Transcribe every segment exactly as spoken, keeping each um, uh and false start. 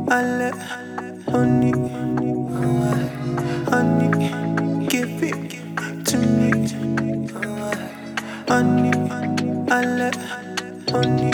I let honey, honey, give it to me. Honey, I let honey.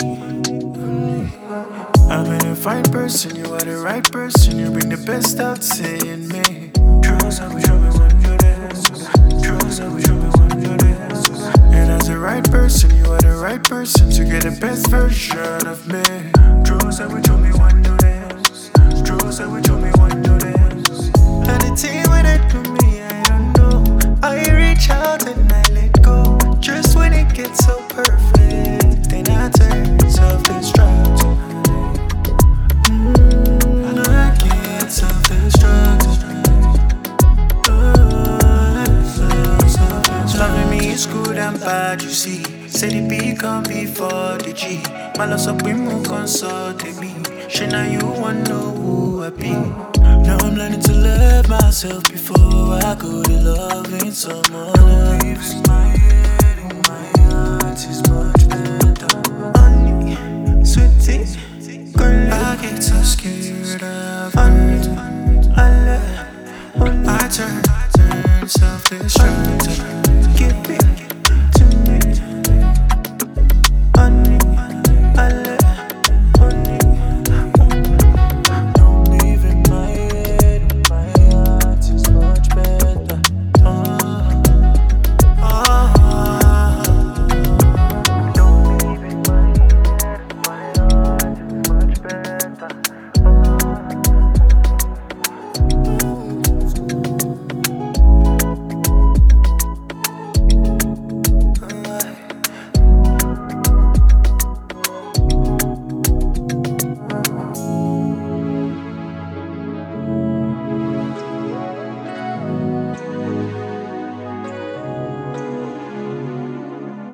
I'm in a fine person, you are the right person. You bring the best out in me. Trust I wish I was one you dance. Trust I wish I was one you dance. And as the right person, you are the right person to get the best version of me. Trust I wish I was one you dance. Trust I wish I was one you dance. And the team when it to me, I don't know. I reach out and I let go. Just when it gets so perfect, then I turn self-destruct. Mm, I get self-destruct. Loving me is good and bad, you see. Say the B come before the G. My loss up, we move consult me. Shit, now you wanna know who I be. Now I'm learning to love myself before I go to loving someone else. My head and my heart is much better. Honey, sweetie, girl, I get so scared of honey. I let, I turn, turn self-destruct.